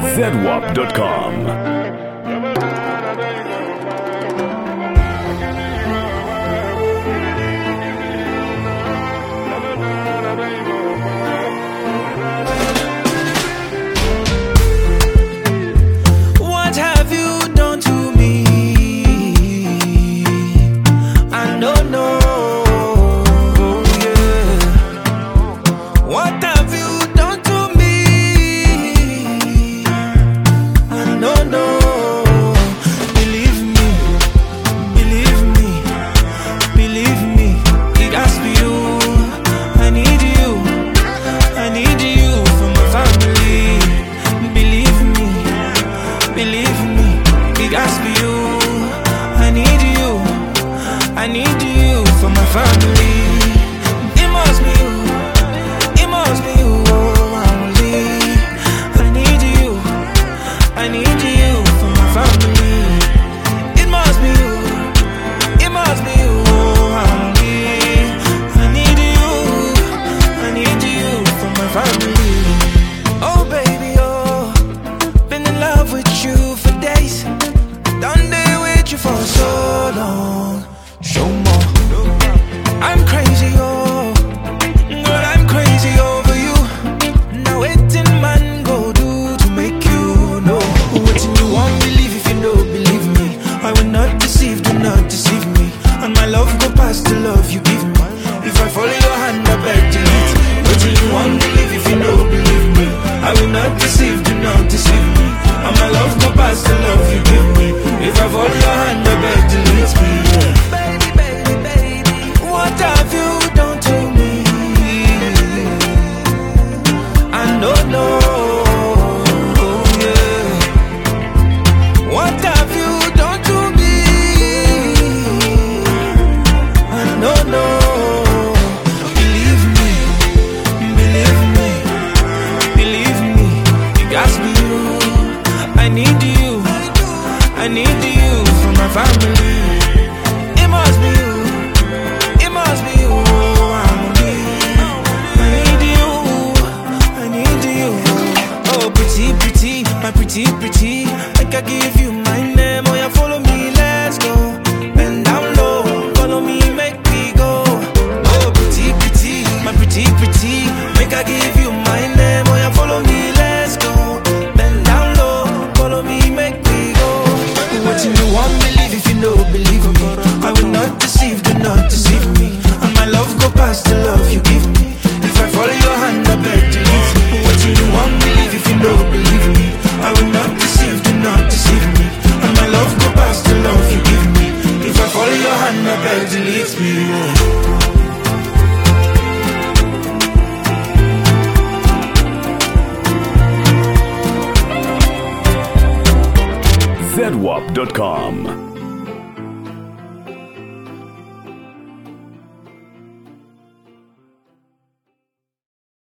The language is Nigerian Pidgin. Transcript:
ZWAP.com. What have you done to me? I don't know. Yeah. What have you done to me? I don't know. Believe me, believe me, believe me. It has to be you. I need you. I need you for my family. Believe me. Believe me, it has to be you. I need you. I need you for my family. It must be you. It must be you. Oh, only. I need you. I need you for my family. It must be you. It must be you. Oh, only. I need you. I need you for my family. Oh, baby, oh. Been in love with you for days. Done day with you for so long. Show more. I'm crazy, oh. Girl, I'm crazy over you. Now waiting man go do to make you know. What you won't believe if you don't believe me. I will not deceive, do not deceive me. And my love go past the love you give me. If I follow your hand, I beg delete. What you won't believe if you don't believe me. I will not deceive, do not deceive me. And my love go past the love you give me. If I follow your hand, I beg delete me. Yeah. Baby, baby, baby, what have you done to me? I don't know. Yeah. What have you done to me? I don't know. Believe me, believe me, believe me. It has to be you. I need you. I need you for my family. It must be you. It must be you. I need you. I need you. Oh, pretty, pretty, my pretty, pretty. Like I give you my name. Oh, yeah, follow me, let's go. Bend down low, follow me, make me go. Oh, pretty, pretty, my pretty, pretty. Make I give you my name. Oh, yeah, follow me, let's go. Bend down low, follow me, make me go. What you won't believe if you don't believe me. I will not deceive, do not deceive me. And my love go past the love you give me. If I follow your hand, I beg to leave me. What you won't believe if you don't believe me. I will not deceive, do not deceive me. And my love go past the love you give me. If I follow your hand, I beg to leave me. ZWAP.com.